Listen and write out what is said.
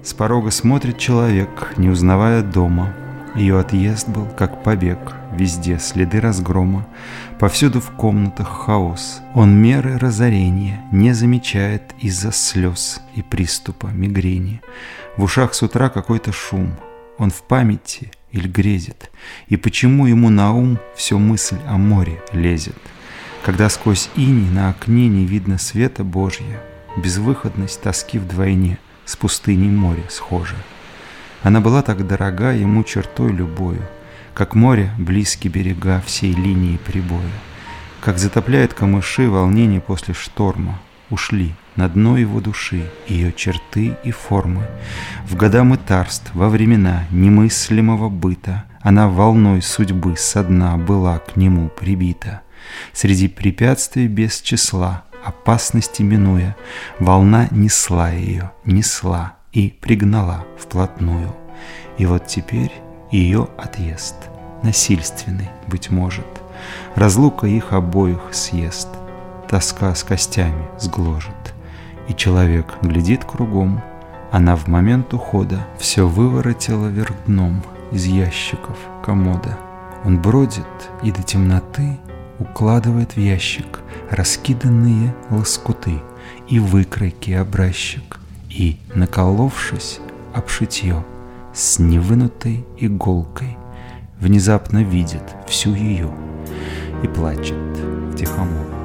С порога смотрит человек, не узнавая дома. Ее отъезд был, как побег, везде следы разгрома, повсюду в комнатах хаос. Он меры разорения не замечает из-за слез и приступа мигрени. В ушах с утра какой-то шум, он в памяти или грезит, и почему ему на ум все мысль о море лезет? Когда сквозь иней на окне не видно света Божья, безвыходность тоски вдвойне с пустыней море схожа. Она была так дорога ему чертой любою, как море близкие берега всей линии прибоя, как затопляет камыши волнение после шторма. Ушли на дно его души ее черты и формы. В года мытарств, во времена немыслимого быта, она волной судьбы со дна была к нему прибита. Среди препятствий без числа, опасности минуя, волна несла ее, несла и пригнала вплотную. И вот теперь ее отъезд, насильственный, быть может, разлука их обоих съест, тоска с костями сгложит. И человек глядит кругом, она в момент ухода все выворотила вверх дном из ящиков комода. Он бродит и до темноты укладывает в ящик раскиданные лоскуты и выкройки образчик, и, наколовшись об шитье с невынутой иголкой, внезапно видит всю ее и плачет втихомолку.